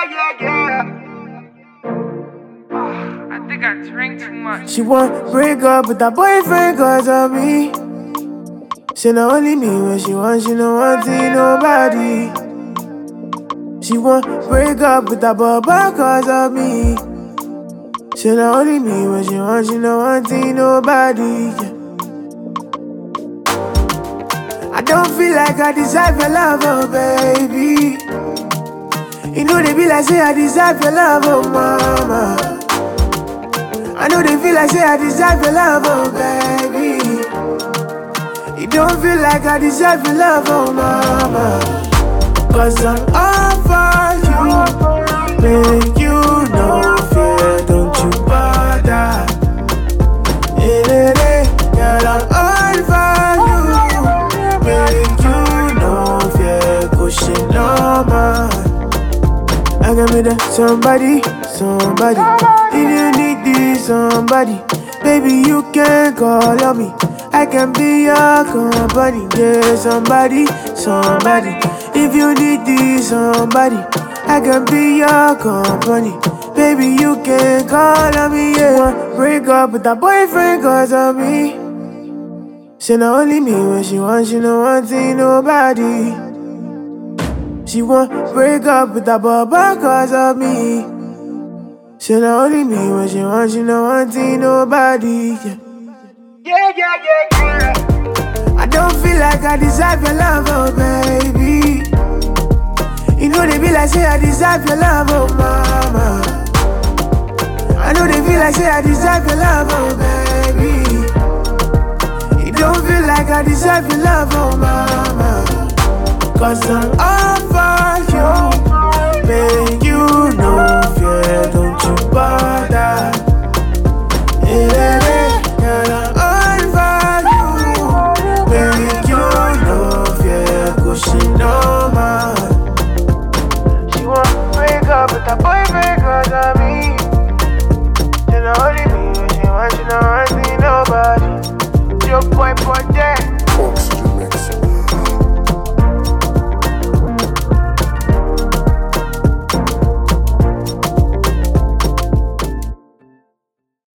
I think I drink too much. She want break up with her boyfriend cause of me. She not only me when she want, she no want nobody. She want break up with her baba cause of me. She not only me when she want, she no want nobody. Yeah. I don't feel like I deserve your love, oh baby. You know they be like say I deserve your love, oh mama. I know they feel like say I deserve your love, oh baby. You don't feel like I deserve your love, oh mama. Cause I'm all for you. Make you no fear, don't you bother. Girl, I'm all for you. Make you no fear, cushion no man. I can be the somebody. If you need this somebody, baby you can call on me. I can be your company. Yeah, somebody. If you need this somebody, I can be your company. Baby you can call on me. Yeah, break up with her boyfriend cause of me. She not only me when she want, she no want nobody. She want break up with her baba cause of me. She not only me when she want, she no want nobody. Yeah. I don't feel like I deserve your love, oh baby. You know they be like say I deserve your love, oh mama. I know they feel like say I deserve your love, oh baby. You don't feel like I deserve your love, oh mama. Cause I'm